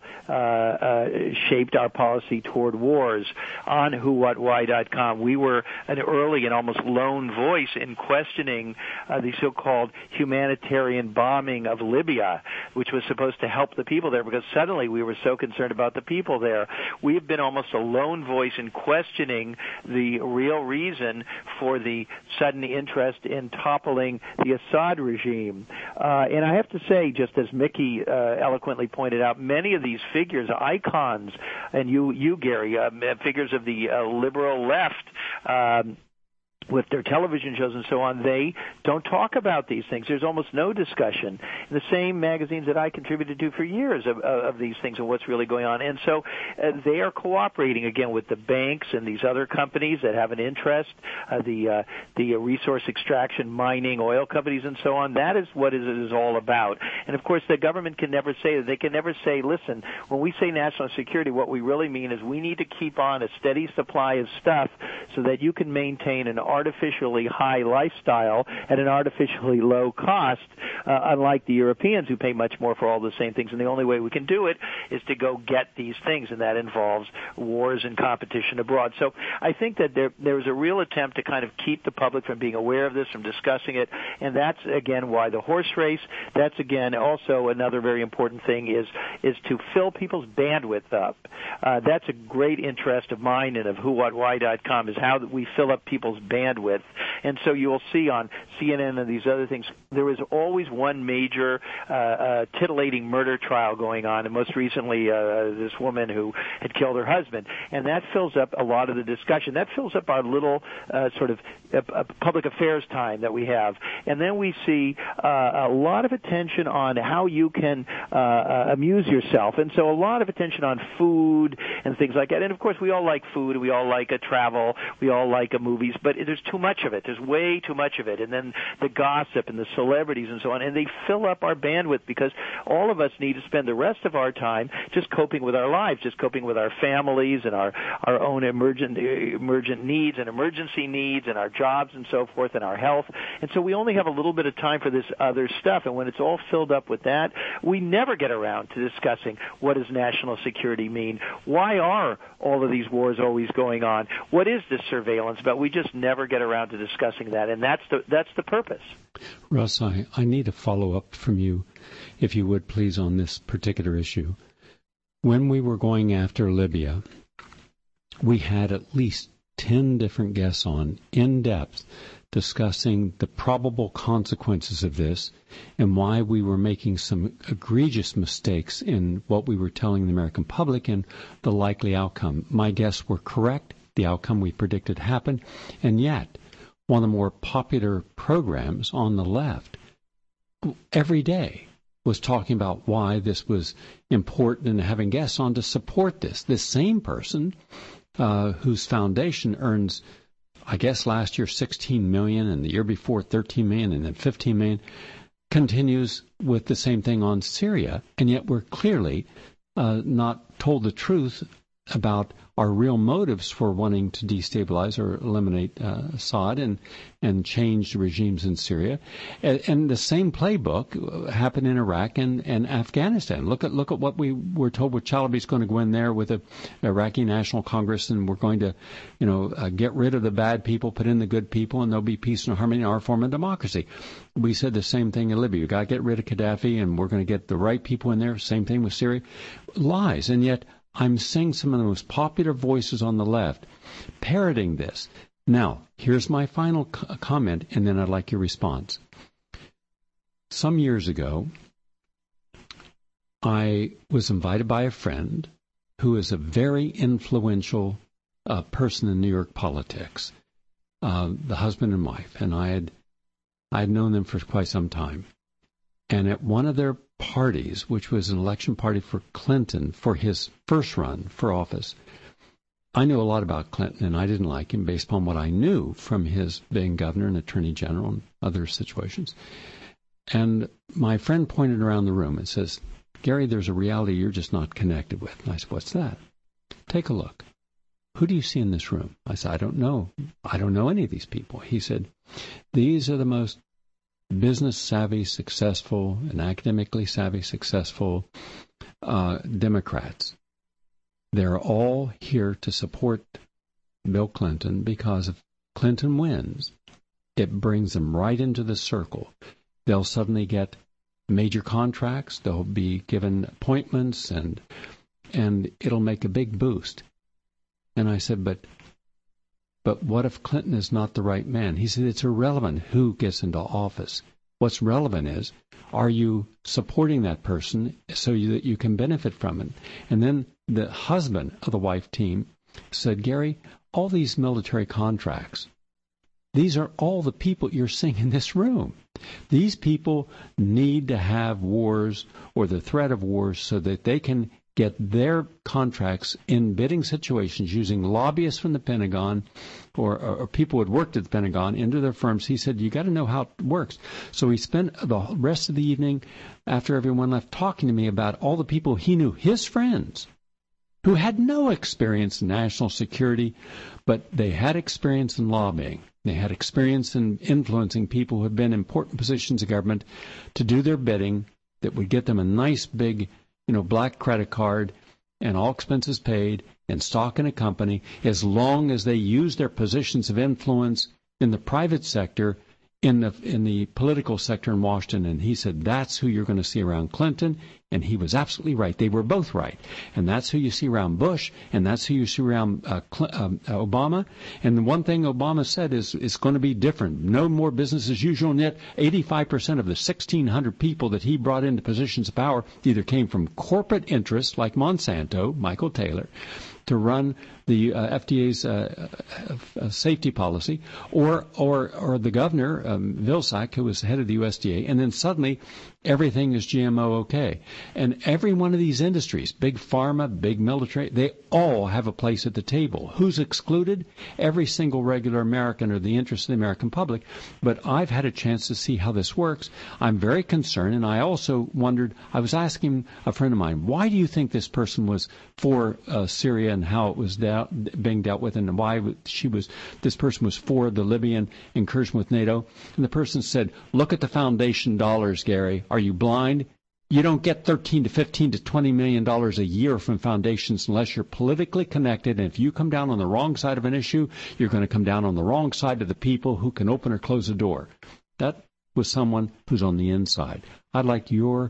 shaped our policy toward wars. On whowhatwhy.com, we were an early and almost lone voice in questioning the so-called humanitarian bombing of Libya, which was supposed to help the people there, because suddenly we were so concerned about the people there. We have been almost a lone voice in questioning the real reason for the sudden interest in toppling the Assad regime. And I have to say, just as Mickey eloquently pointed out, many of these figures, icons, and you Gary, figures of the liberal left, with their television shows and so on, they don't talk about these things. There's almost no discussion in the same magazines that I contributed to for years of these things and what's really going on. And so they are cooperating, again, with the banks and these other companies that have an interest, the resource extraction, mining, oil companies and so on. That is what it is all about. And, of course, the government can never say that. They can never say, listen, when we say national security, what we really mean is we need to keep on a steady supply of stuff so that you can maintain an artificially high lifestyle at an artificially low cost, unlike the Europeans who pay much more for all the same things. And the only way we can do it is to go get these things, and that involves wars and competition abroad. So I think that there was a real attempt to kind of keep the public from being aware of this, from discussing it, and that's, again, why the horse race. That's, again, also another very important thing is to fill people's bandwidth up. That's a great interest of mine and of whowhatwhy.com, is how we fill up people's bandwidth. And so you will see on CNN and these other things, there is always one major titillating murder trial going on, and most recently this woman who had killed her husband. And that fills up a lot of the discussion. That fills up our little sort of public affairs time that we have. And then we see a lot of attention on how you can amuse yourself. And so a lot of attention on food and things like that. And, of course, we all like food. We all like travel. We all like movies. But there's too much of it. There's way too much of it. And then the gossip and the celebrities and so on. And they fill up our bandwidth, because all of us need to spend the rest of our time just coping with our lives, just coping with our families and our own emergent needs and emergency needs and our jobs and so forth and our health. And so we only have a little bit of time for this other stuff. And when it's all filled up with that, we never get around to discussing what does national security mean? Why are all of these wars always going on? What is this surveillance about? We just never get around to discussing that, and that's the purpose. Russ, I need a follow-up from you, if you would, please, on this particular issue. When we were going after Libya, we had at least 10 different guests on, in depth, discussing the probable consequences of this and why we were making some egregious mistakes in what we were telling the American public and the likely outcome. My guests were correct. The outcome we predicted happened. And yet, one of the more popular programs on the left every day was talking about why this was important and having guests on to support this. This same person whose foundation earns, I guess last year $16 million and the year before $13 million and then $15 million, continues with the same thing on Syria, and yet we're clearly not told the truth about our real motives for wanting to destabilize or eliminate Assad and change the regimes in Syria. And the same playbook happened in Iraq and Afghanistan. Look at what we were told with Chalabi's going to go in there with the Iraqi National Congress, and we're going to, get rid of the bad people, put in the good people, and there'll be peace and harmony in our form of democracy. We said the same thing in Libya. You've got to get rid of Gaddafi, and we're going to get the right people in there. Same thing with Syria. Lies. And yet I'm seeing some of the most popular voices on the left parroting this. Now, here's my final comment, and then I'd like your response. Some years ago, I was invited by a friend who is a very influential person in New York politics, the husband and wife, and I had known them for quite some time. And at one of their parties, which was an election party for Clinton for his first run for office, I knew a lot about Clinton, and I didn't like him based upon what I knew from his being governor and attorney general and other situations. And my friend pointed around the room and says, "Gary, there's a reality you're just not connected with." And I said, "What's that?" "Take a look. Who do you see in this room?" I said, I don't know any of these people." He said, "These are the most business savvy, successful, and academically savvy, successful Democrats. They're all here to support Bill Clinton because if Clinton wins, it brings them right into the circle. They'll suddenly get major contracts. They'll be given appointments, and it'll make a big boost. And I said, but what if Clinton is not the right man? He said, it's irrelevant who gets into office. What's relevant is, are you supporting that person so that you can benefit from it? And then the husband of the wife team said, Gary, all these military contracts, these are all the people you're seeing in this room. These people need to have wars or the threat of wars so that they can get their contracts in bidding situations using lobbyists from the Pentagon or people who had worked at the Pentagon into their firms. He said, you got to know how it works. So he spent the rest of the evening after everyone left talking to me about all the people he knew, his friends, who had no experience in national security, but they had experience in lobbying. They had experience in influencing people who had been in important positions of government to do their bidding that would get them a nice big, black credit card and all expenses paid and stock in a company as long as they use their positions of influence in the private sector, in the political sector in Washington. And he said, that's who you're going to see around Clinton. And he was absolutely right. They were both right. And that's who you see around Bush, and that's who you see around Obama. And the one thing Obama said is it's going to be different. No more business as usual. And yet 85% of the 1,600 people that he brought into positions of power either came from corporate interests like Monsanto, Michael Taylor, to run the FDA's safety policy, or the governor, Vilsack, who was head of the USDA, and then suddenly everything is GMO okay. And every one of these industries, big pharma, big military, they all have a place at the table. Who's excluded? Every single regular American or the interest of the American public. But I've had a chance to see how this works. I'm very concerned, and I also wondered, I was asking a friend of mine, why do you think this person was for Syria and how it was being dealt with, and why this person was for the Libyan incursion with NATO? And the person said, look at the foundation dollars, Gary. Are you blind? You don't get $13 to $15 to $20 million a year from foundations unless you're politically connected. And if you come down on the wrong side of an issue, you're going to come down on the wrong side of the people who can open or close a door. That was someone who's on the inside. I'd like your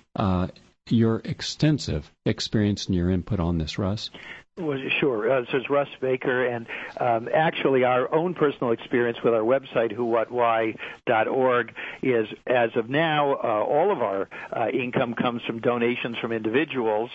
extensive experience and your input on this, Russ. Well, sure. This is Russ Baker, and actually our own personal experience with our website, whowhatwhy.org, is, as of now, all of our income comes from donations from individuals,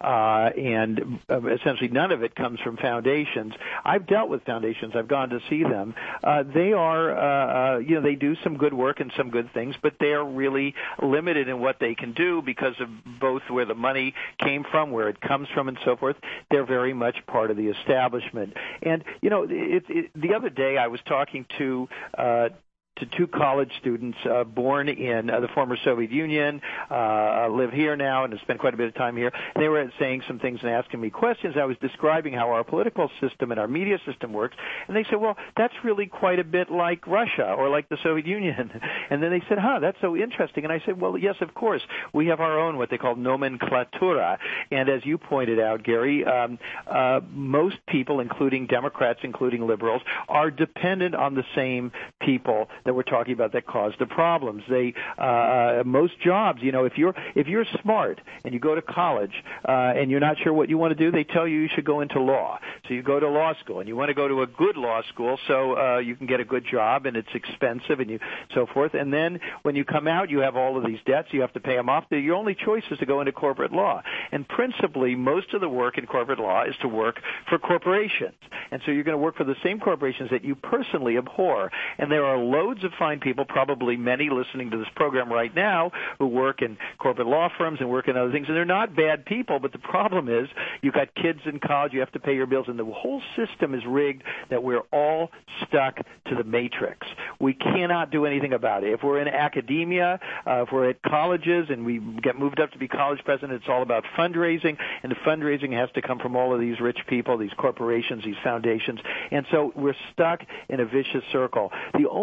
and essentially none of it comes from foundations. I've dealt with foundations. I've gone to see them. They are, they do some good work and some good things, but they are really limited in what they can do because of both where the money came from, where it comes from, and so forth. They're very much part of the establishment. And, the other day I was talking to two college students born in the former Soviet Union, live here now and have spent quite a bit of time here. And they were saying some things and asking me questions. I was describing how our political system and our media system works, and they said, well, that's really quite a bit like Russia or like the Soviet Union. And then they said, that's so interesting. And I said, well, yes, of course. We have our own what they call nomenclatura. And as you pointed out, Gary, most people, including Democrats, including liberals, are dependent on the same people that we're talking about that cause the problems. Most jobs, if you're smart and you go to college and you're not sure what you want to do, they tell you should go into law. So you go to law school, and you want to go to a good law school so you can get a good job, and it's expensive and so forth. And then when you come out, you have all of these debts. You have to pay them off. Your only choice is to go into corporate law. And principally, most of the work in corporate law is to work for corporations. And so you're going to work for the same corporations that you personally abhor. And there are loads of fine people, probably many listening to this program right now, who work in corporate law firms and work in other things, and they're not bad people, but the problem is you've got kids in college, you have to pay your bills, and the whole system is rigged that we're all stuck to the matrix. We cannot do anything about it. If we're in academia, if we're at colleges and we get moved up to be college president, it's all about fundraising, and the fundraising has to come from all of these rich people, these corporations, these foundations, and so we're stuck in a vicious circle. The only way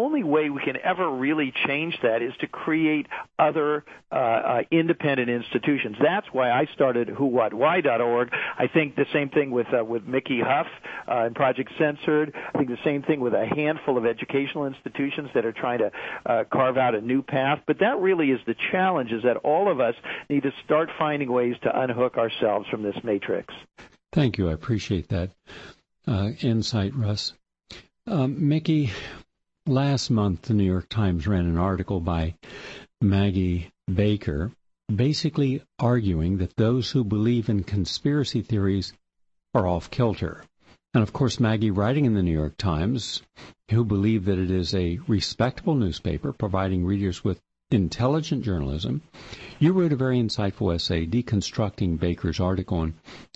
way we can ever really change that is to create other independent institutions. That's why I started whowhatwhy.org. I think the same thing with Mickey Huff and Project Censored. I think the same thing with a handful of educational institutions that are trying to carve out a new path. But that really is the challenge, is that all of us need to start finding ways to unhook ourselves from this matrix. Thank you. I appreciate that insight, Russ. Mickey, last month the New York Times ran an article by Maggie Baker basically arguing that those who believe in conspiracy theories are off kilter. And of course, Maggie, writing in the New York Times, who believe that it is a respectable newspaper providing readers with intelligent journalism, you wrote a very insightful essay deconstructing Baker's article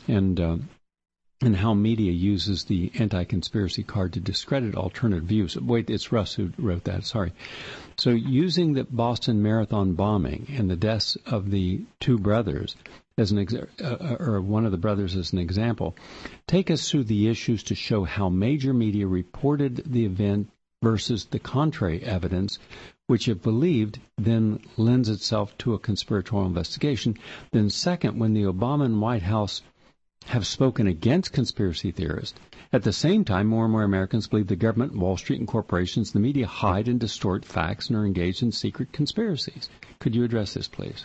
and how media uses the anti-conspiracy card to discredit alternative views. Wait, it's Russ who wrote that, sorry. So using the Boston Marathon bombing and the deaths of the two brothers as or one of the brothers as an example, take us through the issues to show how major media reported the event versus the contrary evidence, which, if believed, then lends itself to a conspiratorial investigation. Then second, when the Obama and White House have spoken against conspiracy theorists, at the same time, more and more Americans believe the government, Wall Street, and corporations, the media hide and distort facts and are engaged in secret conspiracies. Could you address this, please?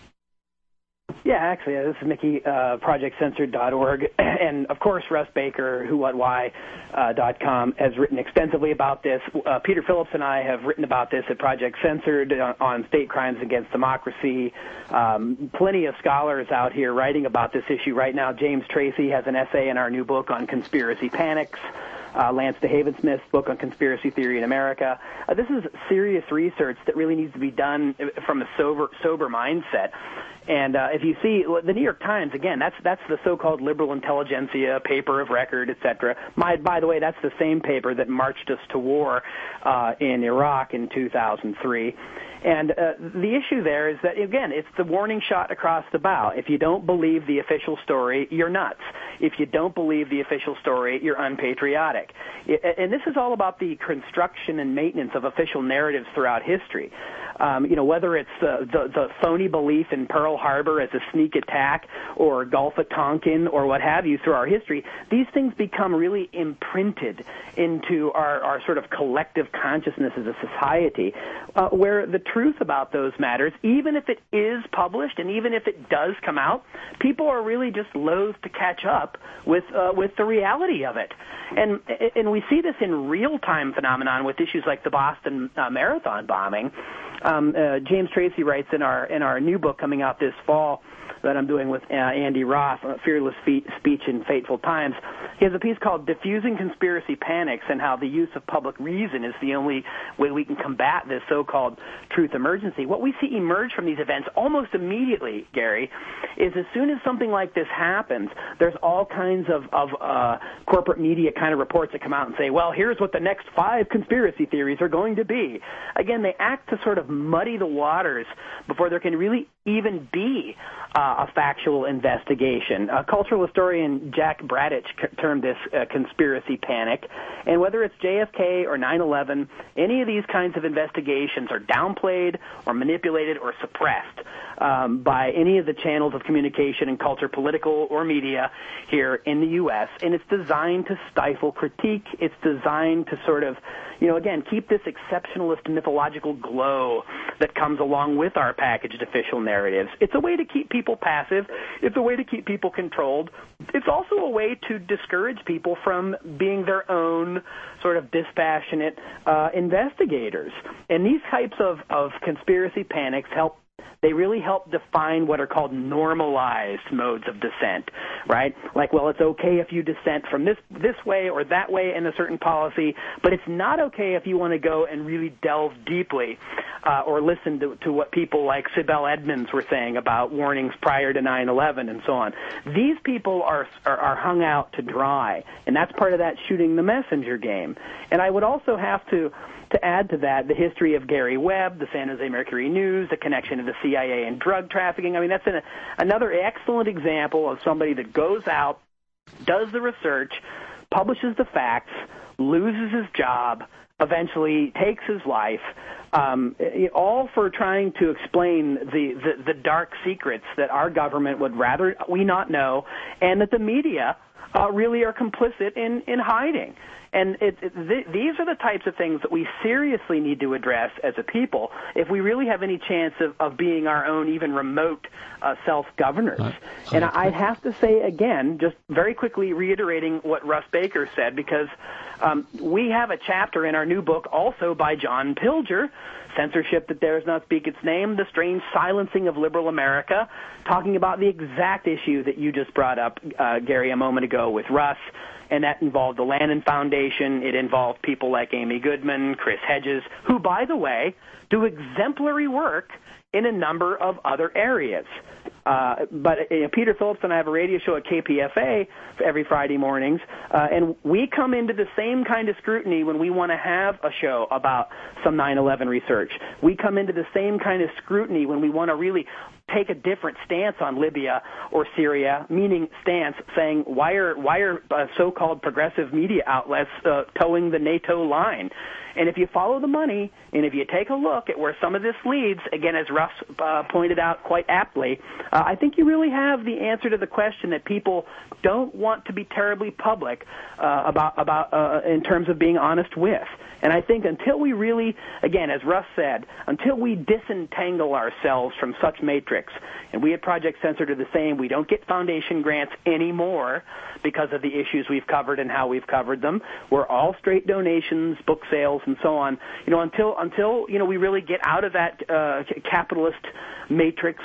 Yeah, actually, this is Mickey, ProjectCensored.org, and of course, Russ Baker, whowhatwhy.com, has written extensively about this. Peter Phillips and I have written about this at Project Censored on state crimes against democracy. Plenty of scholars out here writing about this issue right now. James Tracy has an essay in our new book on conspiracy panics. Lance DeHaven-Smith's book on conspiracy theory in America. This is serious research that really needs to be done from a sober mindset. And if you see the New York Times, again, that's the so-called liberal intelligentsia, paper of record, etc. By the way, that's the same paper that marched us to war in Iraq in 2003. And the issue there is that, again, it's the warning shot across the bow. If you don't believe the official story, you're nuts. If you don't believe the official story, you're unpatriotic. And this is all about the construction and maintenance of official narratives throughout history. Whether it's the phony belief in Pearl Harbor as a sneak attack or Gulf of Tonkin or what have you through our history, these things become really imprinted into our sort of collective consciousness as a society, where the truth about those matters, even if it is published and even if it does come out, people are really just loath to catch up with the reality of it. And we see this in real-time phenomenon with issues like the Boston Marathon bombing. James Tracy writes in our new book coming out this fall that I'm doing with Andy Roth, Fearless Speech in Fateful Times. He has a piece called Diffusing Conspiracy Panics and How the Use of Public Reason is the Only Way We Can Combat This So-Called Truth Emergency. What we see emerge from these events almost immediately, Gary, is as soon as something like this happens, there's all kinds of corporate media kind of reports that come out and say, well, here's what the next 5 conspiracy theories are going to be. Again, they act to sort of muddy the waters before there can really even be a factual investigation. Cultural historian Jack Bradich termed this conspiracy panic. And whether it's JFK or 9/11, any of these kinds of investigations are downplayed or manipulated or suppressed by any of the channels of communication and culture, political or media, here in the U.S. And it's designed to stifle critique. It's designed to sort of, again, keep this exceptionalist mythological glow that comes along with our packaged official narratives. It's a way to keep people passive. It's a way to keep people controlled. It's also a way to discourage people from being their own sort of dispassionate investigators. And these types of conspiracy panics they really help define what are called normalized modes of dissent, right? Like, well, it's okay if you dissent from this way or that way in a certain policy, but it's not okay if you want to go and really delve deeply or listen to what people like Sibel Edmonds were saying about warnings prior to 9/11 and so on. These people are hung out to dry, and that's part of that shooting the messenger game. And I would also have to add to that the history of Gary Webb, the San Jose Mercury News, the connection to the CIA and drug trafficking. I mean, that's another excellent example of somebody that goes out, does the research, publishes the facts, loses his job, eventually takes his life, all for trying to explain the dark secrets that our government would rather we not know, and that the media really are complicit in hiding. And these are the types of things that we seriously need to address as a people if we really have any chance of being our own even remote self-governors. And I'd have to say again, just very quickly reiterating what Russ Baker said, because we have a chapter in our new book also by John Pilger, Censorship That Dares Not Speak Its Name, The Strange Silencing of Liberal America, talking about the exact issue that you just brought up, Gary, a moment ago with Russ. And that involved the Lannan Foundation. It involved people like Amy Goodman, Chris Hedges, who, by the way, do exemplary work in a number of other areas. But Peter Phillips and I have a radio show at KPFA every Friday mornings, and we come into the same kind of scrutiny when we want to have a show about some 9/11 research. We come into the same kind of scrutiny when we want to really take a different stance on Libya or Syria, meaning stance, saying why are so-called progressive media outlets towing the NATO line? And if you follow the money, and if you take a look at where some of this leads, again, as Russ pointed out quite aptly, I think you really have the answer to the question that people don't want to be terribly public about in terms of being honest with. And I think until we really, again, as Russ said, until we disentangle ourselves from such matrix, and we at Project Censored are the same, we don't get foundation grants anymore because of the issues we've covered and how we've covered them. We're all straight donations, book sales, and so on. Until we really get out of that capitalist matrix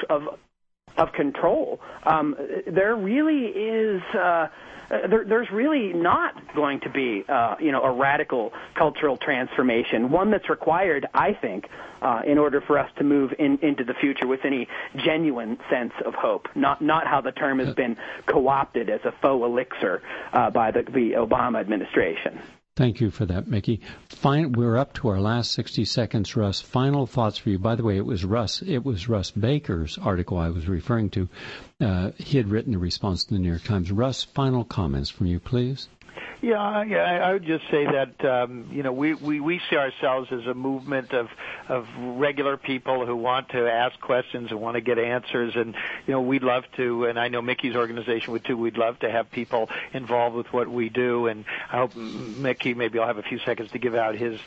of control, there really is. There's really not going to be, a radical cultural transformation, one that's required, I think, in order for us to move into the future with any genuine sense of hope. Not how the term has been co-opted as a faux elixir by the Obama administration. Thank you for that, Mickey. We're up to our last 60 seconds, Russ. Final thoughts for you. By the way, it was Russ Baker's article I was referring to. He had written a response to the New York Times. Russ, final comments from you, please. Yeah, I would just say that we see ourselves as a movement of regular people who want to ask questions and want to get answers, and we'd love to, and I know Mickey's organization would too. We'd love to have people involved with what we do, and I hope Mickey, maybe I'll have a few seconds to give out his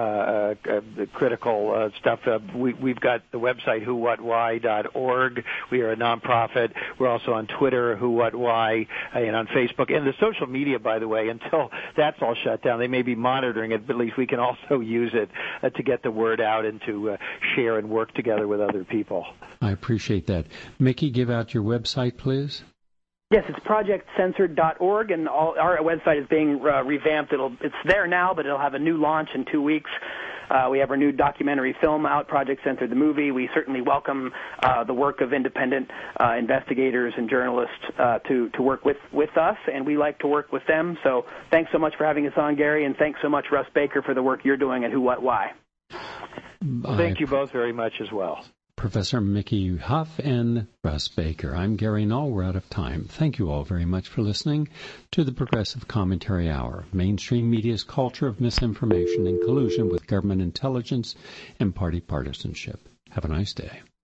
critical stuff. We've got the website whowhatwhy.org. We are a nonprofit. We're also on Twitter, whowhatwhy, and on Facebook, and the social media, by the way. Until that's all shut down, they may be monitoring it, but at least we can also use it to get the word out and to share and work together with other people. I appreciate that. Mickey, give out your website, please. Yes, it's projectcensored.org, and our website is being revamped. It's there now, but it'll have a new launch in 2 weeks. We have our new documentary film out, Project Censored the Movie. We certainly welcome the work of independent investigators and journalists to work with us, and we like to work with them. So thanks so much for having us on, Gary, and thanks so much, Russ Baker, for the work you're doing at Who, What, Why. Thank you both very much as well. Professor Mickey Huff and Russ Baker. I'm Gary Null. We're out of time. Thank you all very much for listening to the Progressive Commentary Hour, mainstream media's culture of misinformation and collusion with government intelligence and party partisanship. Have a nice day.